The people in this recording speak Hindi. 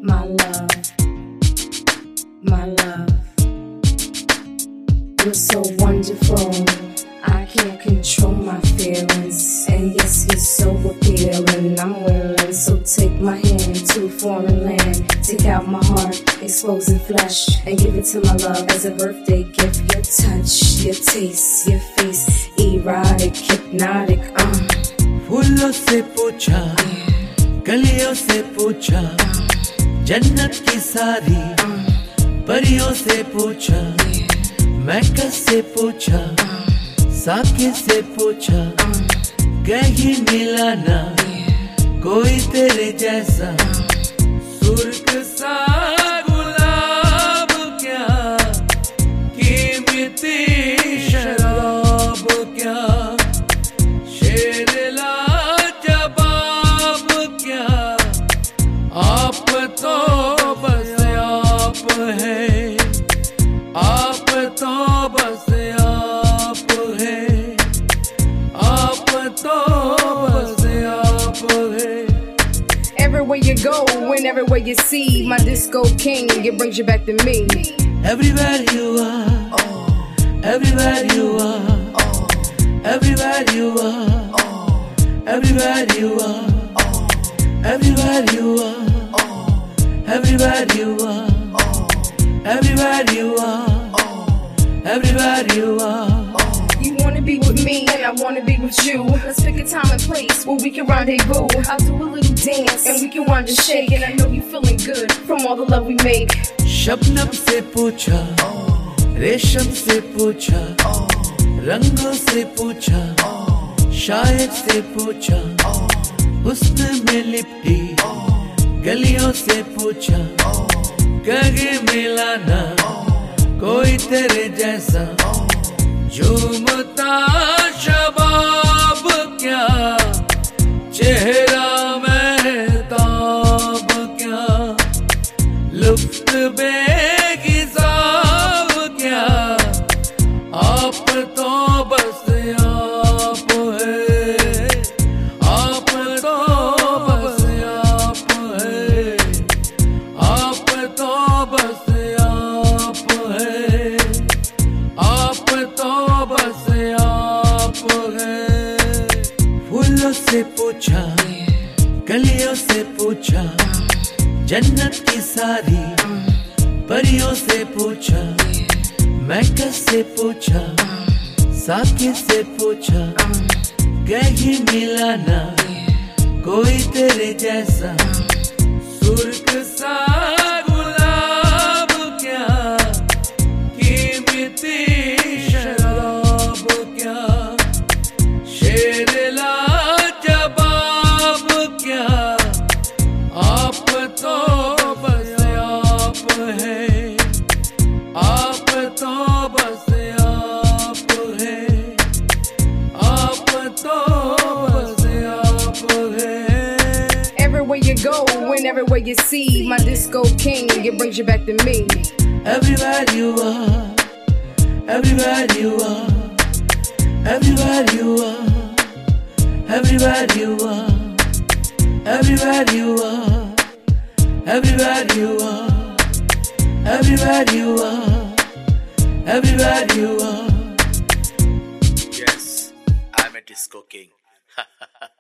my love, my love. You're so wonderful, I can't control my feelings. And yes, you're so appealing, I'm willing. So take my hand to a foreign land, take out my heart, exposing flesh, and give it to my love as a birthday gift. Your touch, your taste, your face, erotic, hypnotic, फूलों से पूछा, कलियों से पूछा, जन्नत की सारी परियों से पूछा, मैकस से पूछा, साके से पूछा, कहीं मिला ना कोई तेरे जैसा, सुर्ख सा गुलाब क्या, कीमती शराब क्या, शेर लाजवाब क्या, आप तो बस आप हैं, आप तो बस आप हैं, आप तो बस आप हैं. everywhere you go and everywhere you see, my disco king, it brings you back to me. Everywhere you are, everywhere you are, everywhere you are, everywhere you are, everywhere you are, everywhere you are, everywhere you are, everywhere you are. You wanna be with me and I wanna be with you. Let's pick a time and place where we can rendezvous. I'll do a little dance and we can wind and shake. And I know you're feeling good from all the love we make. Shabnam से पूछा, रेशम से पूछा, रंगों से पूछा, शायर से पूछा, हुस्न में लिपटी गलियों से पूछा, कहीं मिला ना कोई तेरे जैसा, झूमता शबाब क्या, चेहरा महताब क्या, लुफ्त बेहिसाब क्या, आप तो बस आप हैं, आप तो बस आप हैं, आप तो बस आप हैं, आप तो बस आप हैं. फूलों से पूछा, कलियों से पूछा, जन्नत की सारी परियों से पूछा, मैकस से पूछा, साके से पूछा, कहीं मिला ना कोई तेरे जैसा, सुर्ख सा गुलाब क्या, कीमती शराब क्या, शेर लाजवाब क्या, आप तो बस आप हैं, आप तो बस आप हैं, आप तो बस आप हैं. Everywhere you go and everywhere you see, my disco king, it brings you back to me. Everywhere you are, everywhere you are, everywhere you are, everywhere you are, everywhere you are, everywhere you are, everywhere you are, everywhere you are. Yes, I'm a disco king.